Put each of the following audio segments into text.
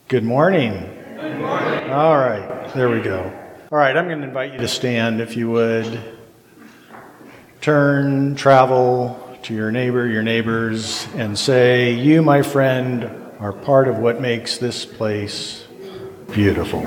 Good morning. Good morning. All right, there we go. All right, I'm going to invite you to stand if you would. Travel to your neighbor, your neighbors, and say, "You, my friend, are part of what makes this place beautiful."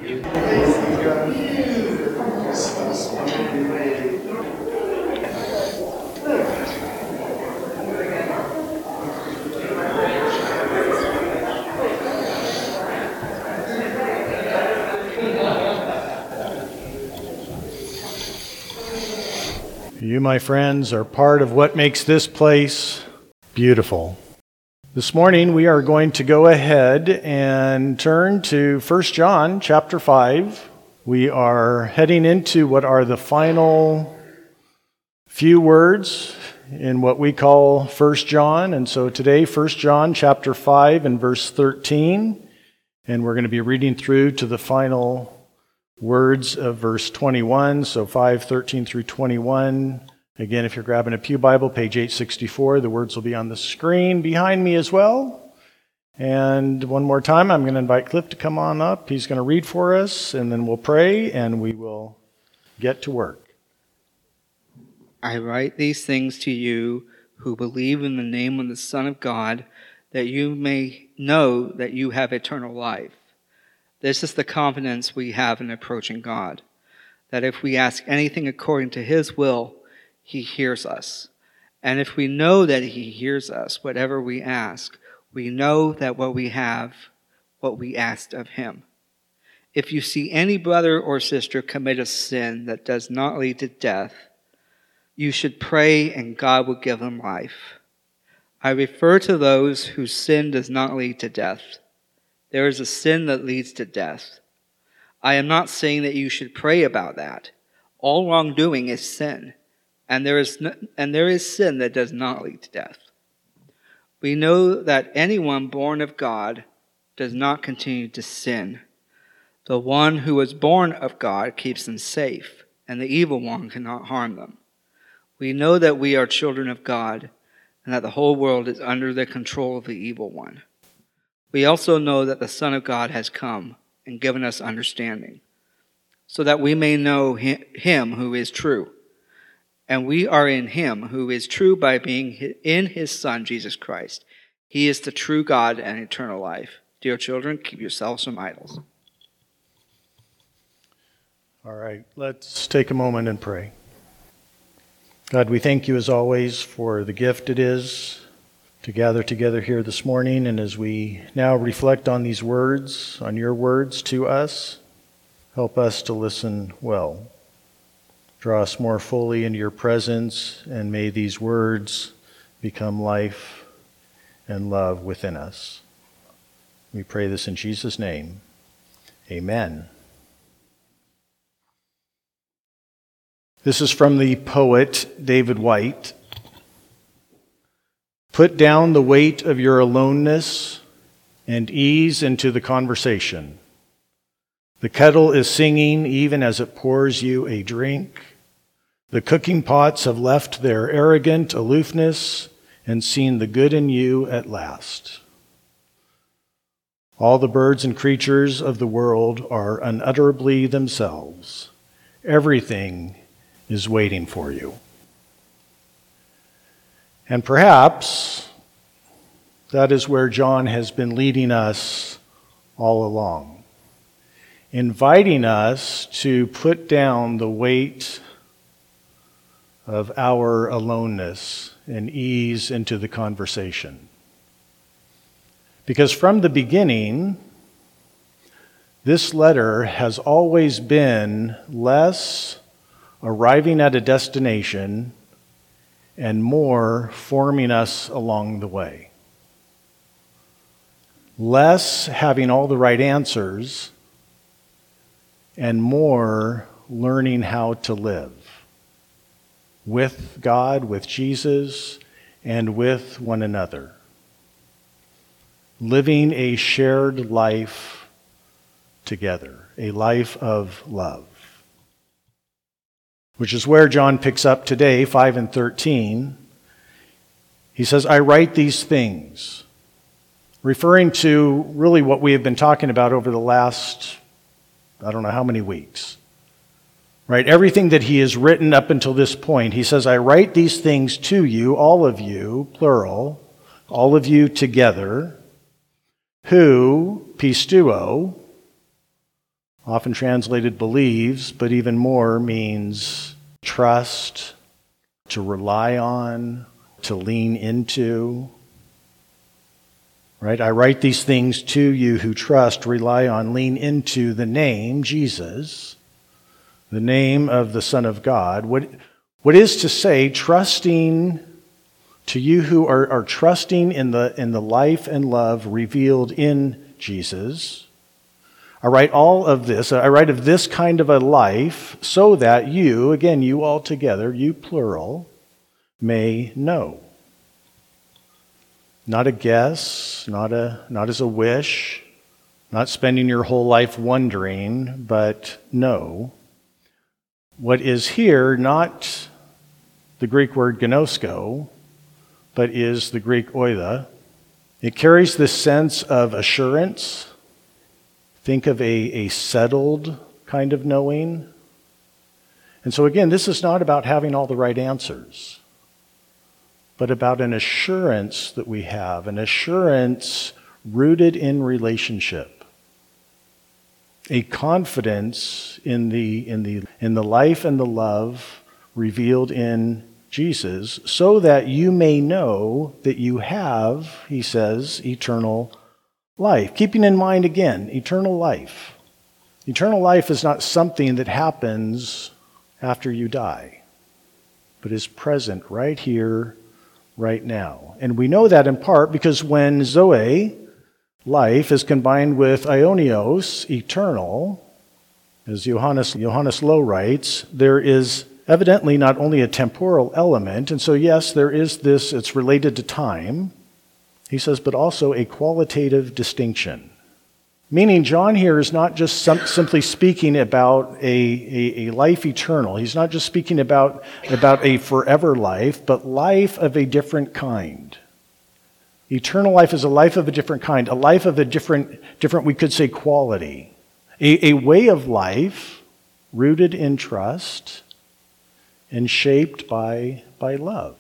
You, my friends, are part of what makes this place beautiful. This morning we are going to go ahead and turn to 1 John chapter 5. We are heading into what are the final few words in what we call 1 John. And so today, 1 John chapter 5 and verse 13. And we're going to be reading through to the final words of verse 21, so 5:13 through 21. Again, if you're grabbing a pew Bible, page 864, the words will be on the screen behind me as well. And one more time, I'm going to invite Cliff to come on up. He's going to read for us, and then we'll pray, and we will get to work. I write these things to you who believe in the name of the Son of God, that you may know that you have eternal life. This is the confidence we have in approaching God, that if we ask anything according to His will, He hears us. And if we know that He hears us, whatever we ask, we know that what we have, what we asked of Him. If you see any brother or sister commit a sin that does not lead to death, you should pray and God will give them life. I refer to those whose sin does not lead to death. There is a sin that leads to death. I am not saying that you should pray about that. All wrongdoing is sin, and there is sin that does not lead to death. We know that anyone born of God does not continue to sin. The one who is born of God keeps them safe, and the evil one cannot harm them. We know that we are children of God, and that the whole world is under the control of the evil one. We also know that the Son of God has come and given us understanding, so that we may know Him who is true. And we are in Him who is true by being in His Son, Jesus Christ. He is the true God and eternal life. Dear children, keep yourselves from idols. All right, let's take a moment and pray. God, we thank you as always for the gift it is to gather together here this morning, and as we now reflect on these words, on your words to us, help us to listen well. Draw us more fully into your presence, and may these words become life and love within us. We pray this in Jesus' name. Amen. This is from the poet David Whyte. Put down the weight of your aloneness and ease into the conversation. The kettle is singing even as it pours you a drink. The cooking pots have left their arrogant aloofness and seen the good in you at last. All the birds and creatures of the world are unutterably themselves. Everything is waiting for you. And perhaps that is where John has been leading us all along, inviting us to put down the weight of our aloneness and ease into the conversation. Because from the beginning, this letter has always been less arriving at a destination and more forming us along the way. Less having all the right answers, and more learning how to live with God, with Jesus, and with one another. Living a shared life together, a life of love. Which is where John picks up today, 5 and 13. He says, I write these things referring to really what we have been talking about over the last, I don't know how many weeks. Right? Everything that he has written up until this point, he says, I write these things to you, all of you, plural, all of you together, who, pisteuo, often translated believes, but even more means trust, to rely on, to lean into. Right? I write these things to you who trust, rely on, lean into the name, Jesus, the name of the Son of God. What is to say, trusting to you who are trusting in the life and love revealed in Jesus. I write all of this, I write of this kind of a life so that you, again, you all together, you plural, may know. Not a guess, not as a wish, not spending your whole life wondering, but know. What is here, not the Greek word gnosko, but is the Greek oida. It carries this sense of assurance. Think of a settled kind of knowing. And so again, this is not about having all the right answers, but about an assurance that we have, an assurance rooted in relationship. A confidence in the life and the love revealed in Jesus, so that you may know that you have, he says, eternal life. Keeping in mind again, eternal life. Eternal life is not something that happens after you die, but is present right here, right now. And we know that in part because when Zoe, life, is combined with aionios, eternal, as Johannes Low writes, there is evidently not only a temporal element, and so yes, there is this, it's related to time, he says, but also a qualitative distinction. Meaning John here is not just simply speaking about a life eternal. He's not just speaking about a forever life, but life of a different kind. Eternal life is a life of a different kind, a life of a different we could say, quality. A way of life rooted in trust and shaped by love.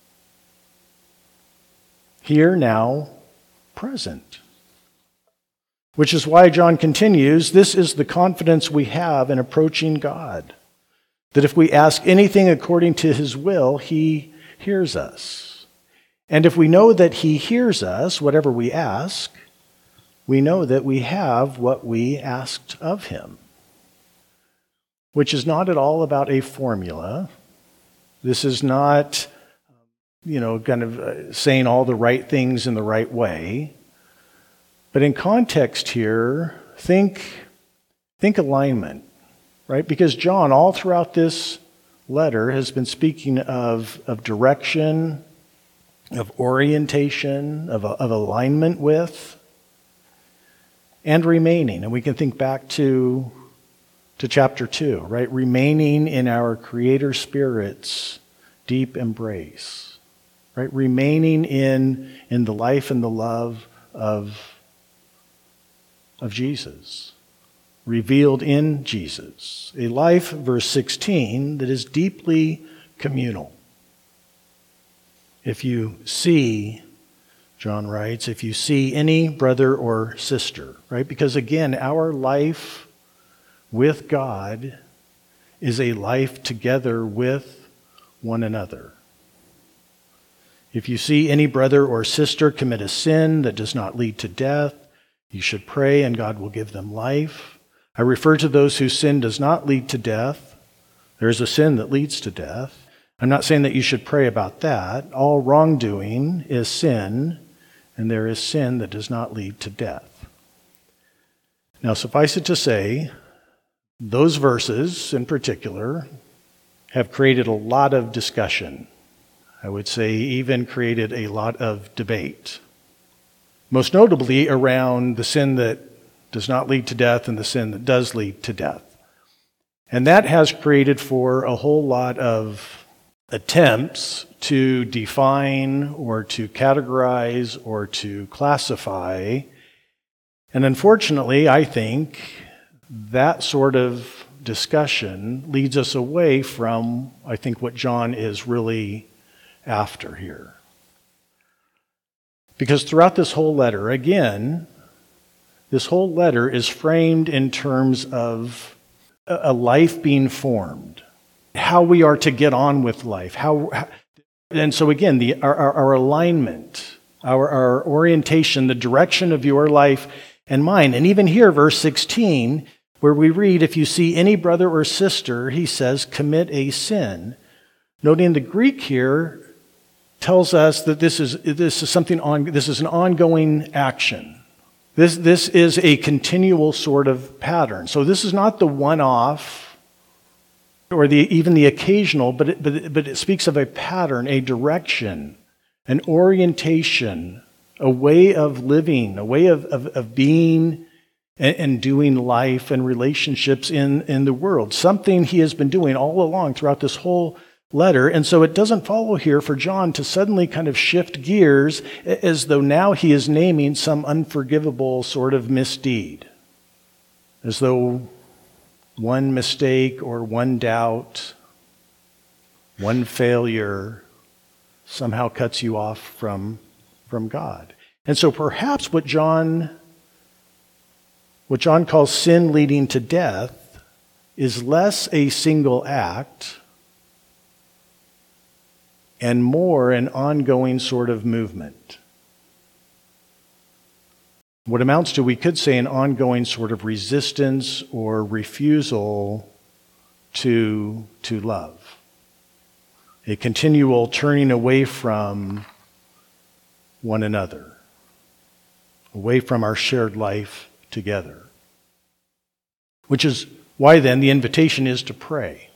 Here, now, present. Which is why John continues, this is the confidence we have in approaching God, that if we ask anything according to his will, he hears us. And if we know that he hears us, whatever we ask, we know that we have what we asked of him. Which is not at all about a formula. This is not, kind of saying all the right things in the right way. But in context here, think alignment, right? Because John, all throughout this letter, has been speaking of direction, of orientation, of alignment with, and remaining. And we can think back to chapter 2, right? Remaining in our Creator Spirit's deep embrace, right? Remaining in the life and the love of Jesus, revealed in Jesus. A life, verse 16, that is deeply communal. If you see, John writes, if you see any brother or sister, right? Because again, our life with God is a life together with one another. If you see any brother or sister commit a sin that does not lead to death, you should pray and God will give them life. I refer to those whose sin does not lead to death. There is a sin that leads to death. I'm not saying that you should pray about that. All wrongdoing is sin, and there is sin that does not lead to death. Now, suffice it to say, those verses in particular have created a lot of discussion. I would say even created a lot of debate. Most notably around the sin that does not lead to death and the sin that does lead to death. And that has created for a whole lot of attempts to define or to categorize or to classify. And unfortunately, I think that sort of discussion leads us away from, I think, what John is really after here. Because throughout this whole letter, again, this whole letter is framed in terms of a life being formed, how we are to get on with life. And so again, our alignment, our orientation, the direction of your life and mine. And even here, verse 16, where we read, if you see any brother or sister, he says, commit a sin. Noting the Greek here tells us that this is an ongoing action. This is a continual sort of pattern. So this is not the one-off or even the occasional, but it speaks of a pattern, a direction, an orientation, a way of living, a way of being and doing life and relationships in the world. Something he has been doing all along throughout this whole letter. And so it doesn't follow here for John to suddenly kind of shift gears as though now he is naming some unforgivable sort of misdeed. As though one mistake or one doubt, one failure somehow cuts you off from God. And so perhaps what John calls sin leading to death is less a single act and more an ongoing sort of movement. What amounts to, we could say, an ongoing sort of resistance or refusal to love. A continual turning away from one another, away from our shared life together. Which is why then the invitation is to pray.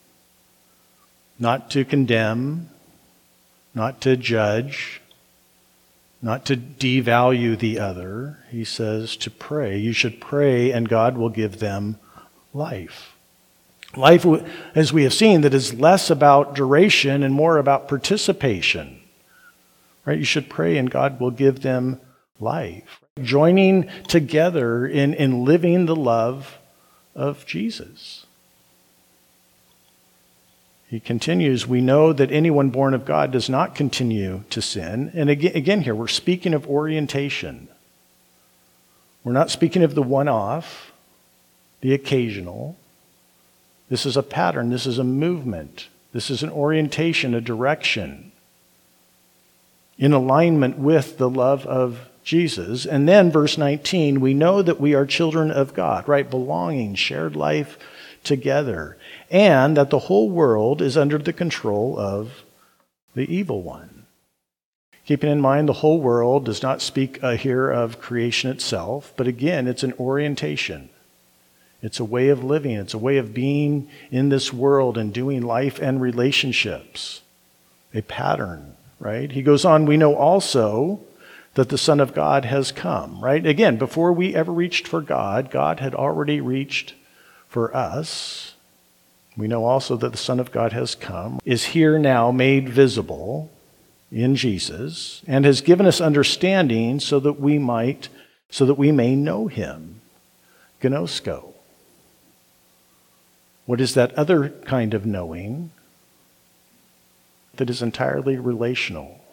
Not to condemn, not to judge, not to devalue the other. He says to pray. You should pray and God will give them life. Life, as we have seen, that is less about duration and more about participation. Right? You should pray and God will give them life. Joining together in living the love of Jesus. He continues, we know that anyone born of God does not continue to sin. And again here, we're speaking of orientation. We're not speaking of the one-off, the occasional. This is a pattern. This is a movement. This is an orientation, a direction in alignment with the love of Jesus. And then verse 19, we know that we are children of God, right? Belonging, shared life together. And that the whole world is under the control of the evil one. Keeping in mind the whole world does not speak here of creation itself, but again, it's an orientation. It's a way of living. It's a way of being in this world and doing life and relationships. A pattern, right? He goes on, we know also that the Son of God has come, right? Again, before we ever reached for God, God had already reached for us. We know also that the Son of God has come, is here now made visible in Jesus, and has given us understanding so that we may know him. Gnosko. What is that other kind of knowing that is entirely relational?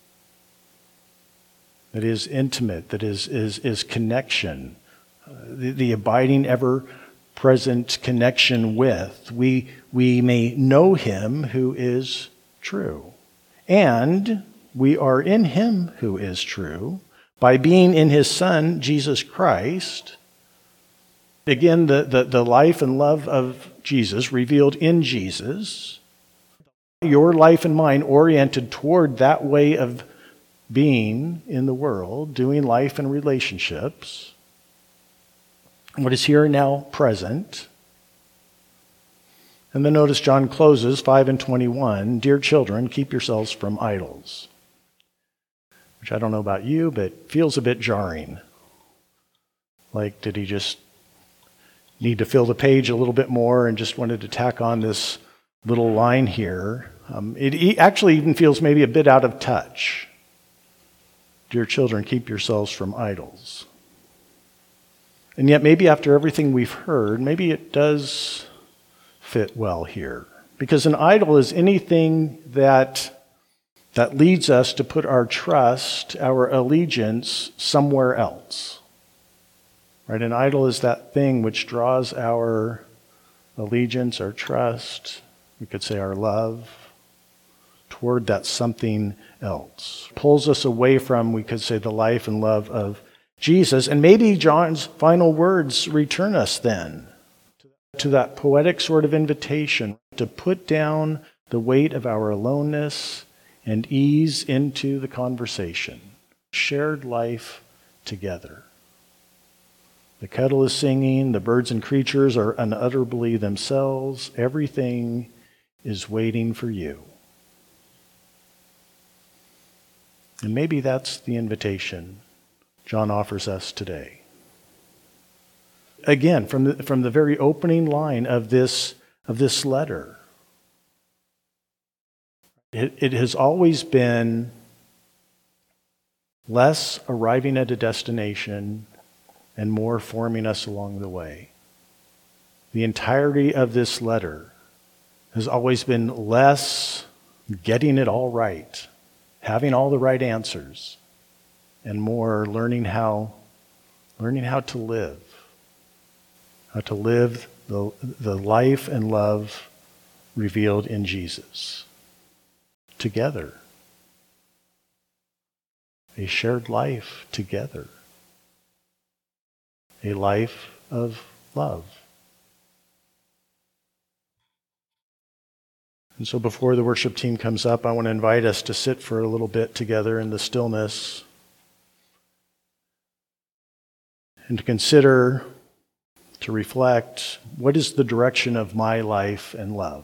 That is intimate, that is connection, the abiding ever-present connection with. We may know him who is true. And we are in him who is true by being in his Son, Jesus Christ. Again, the life and love of Jesus revealed in Jesus. Your life and mine oriented toward that way of being in the world, doing life and relationships. What is here now present. And then notice John closes 5 and 21, dear children, keep yourselves from idols. Which I don't know about you, but feels a bit jarring. Like, did he just need to fill the page a little bit more and just wanted to tack on this little line here? It actually even feels maybe a bit out of touch. Dear children, keep yourselves from idols. And yet maybe after everything we've heard, maybe it does fit well here. Because an idol is anything that leads us to put our trust, our allegiance somewhere else. Right? An idol is that thing which draws our allegiance, our trust, we could say our love, toward that something else. Pulls us away from, we could say, the life and love of Jesus. And maybe John's final words return us then to that poetic sort of invitation to put down the weight of our aloneness and ease into the conversation. Shared life together. The kettle is singing, the birds and creatures are unutterably themselves. Everything is waiting for you. And maybe that's the invitation John offers us today. Again, from the very opening line of this letter, it has always been less arriving at a destination and more forming us along the way. The entirety of this letter has always been less getting it all right, having all the right answers, and more learning how to live. How to live the life and love revealed in Jesus. Together. A shared life together. A life of love. And so before the worship team comes up, I want to invite us to sit for a little bit together in the stillness and to consider, to reflect, what is the direction of my life and love?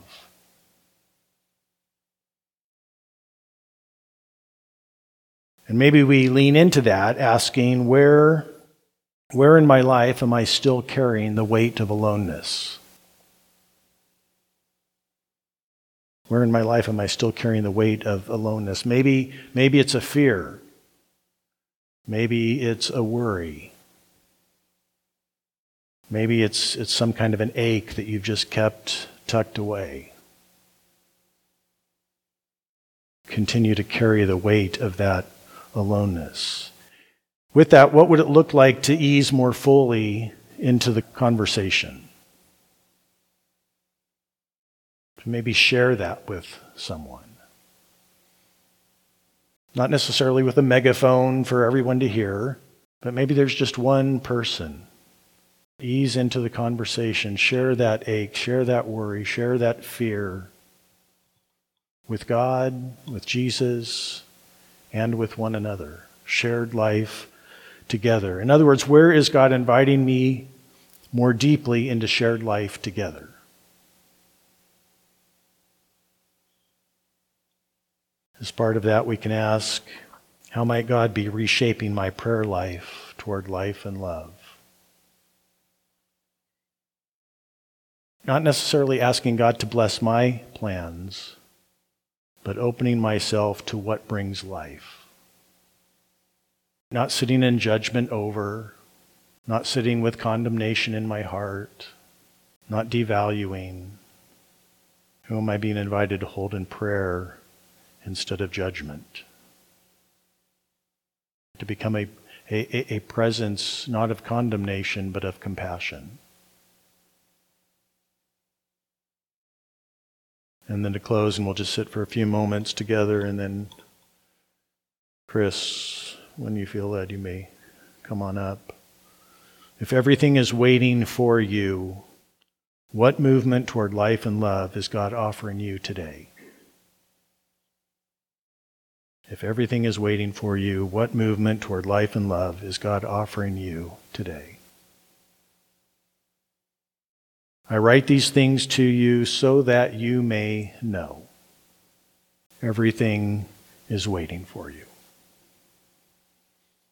And maybe we lean into that, asking, where in my life am I still carrying the weight of aloneness? Where in my life am I still carrying the weight of aloneness? Maybe it's a fear. Maybe it's a worry. Maybe it's some kind of an ache that you've just kept tucked away. Continue to carry the weight of that aloneness. With that, what would it look like to ease more fully into the conversation? To maybe share that with someone. Not necessarily with a megaphone for everyone to hear, but maybe there's just one person. Ease into the conversation. Share that ache, share that worry, share that fear with God, with Jesus, and with one another. Shared life together. In other words, where is God inviting me more deeply into shared life together? As part of that, we can ask, how might God be reshaping my prayer life toward life and love? Not necessarily asking God to bless my plans, but opening myself to what brings life. Not sitting in judgment over, not sitting with condemnation in my heart, not devaluing. Who am I being invited to hold in prayer instead of judgment? To become a presence not of condemnation, but of compassion. And then to close, and we'll just sit for a few moments together, and then Chris, when you feel led, you may come on up. If everything is waiting for you, what movement toward life and love is God offering you today? If everything is waiting for you, what movement toward life and love is God offering you today? I write these things to you so that you may know. Everything is waiting for you.